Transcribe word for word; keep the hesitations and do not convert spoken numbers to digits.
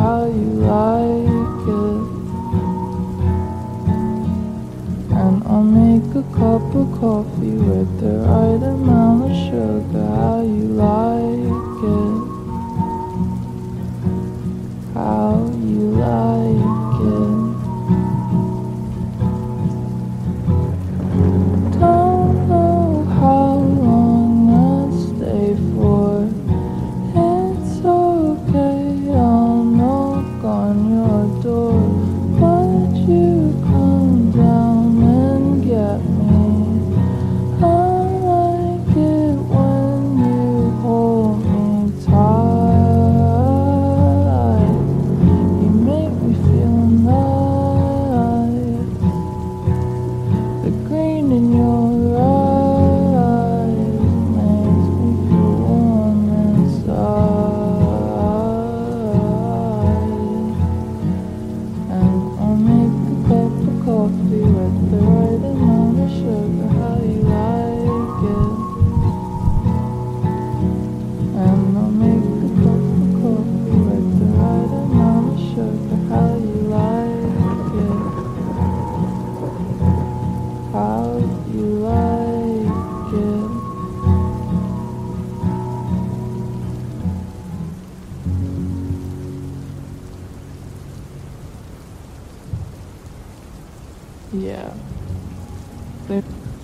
how you like it. And I'll make a cup of coffee with the right amount of sugar, how you like it. How you like it. Don't know how long I'll stay for. It's okay, I'll knock on your door. Would you come down and get me? I like it when you hold me tight. You make me feel nice. The green in your eyes makes me feel warm inside. And I'll make a cup of coffee with the right amount of sugar, how you like it. And I'll make a cup of coffee with the right amount of sugar, how you like it. How you like it. Yeah. They